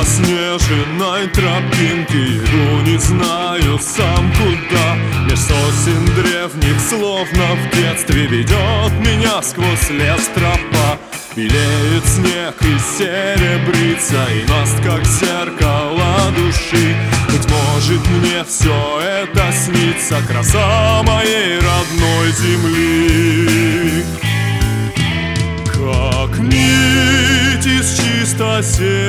заснеженной тропинке иду, не знаю сам куда. Меж сосен древних, словно в детстве, ведет меня сквозь лес тропа. Белеет снег и серебрится, и мост, как зеркало души. Быть может, мне все это снится, краса моей родной земли. Как нить из чисто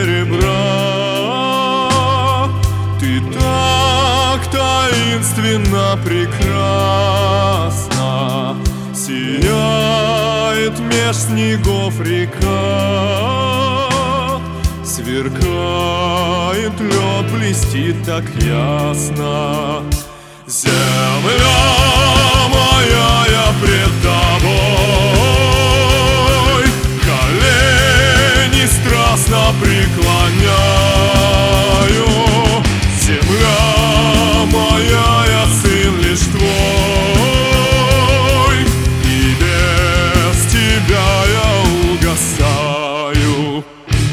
серебра, ты так таинственно прекрасна. Сияет меж снегов река, сверкает лед, блестит так ясно. Земля моя, я пред тобой колени страстно преклоняю. Земля моя, я сын лишь твой, и без тебя я угасаю.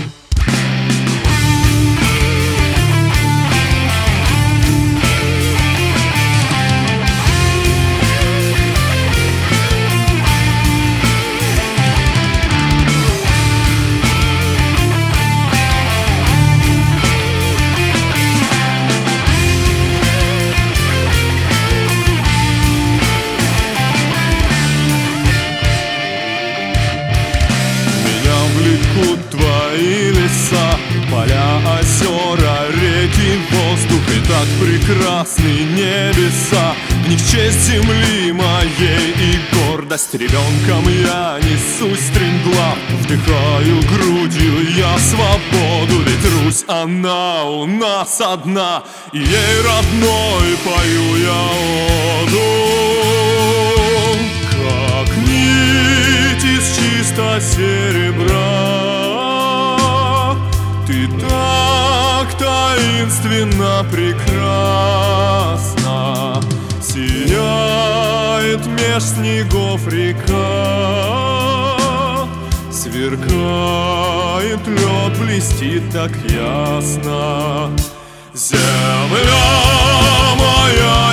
Твои леса, поля, озера, реки, воздух и так прекрасны небеса. В них честь земли моей и гордость. Ребенком я несусь стремглав, вдыхаю грудью я свободу. Ведь Русь, она у нас одна, и ей родной пою я оду. Как нить из чисто серебра, ты так таинственно прекрасна. Сияет меж снегов река, сверкает лед, блестит так ясно. Земля моя,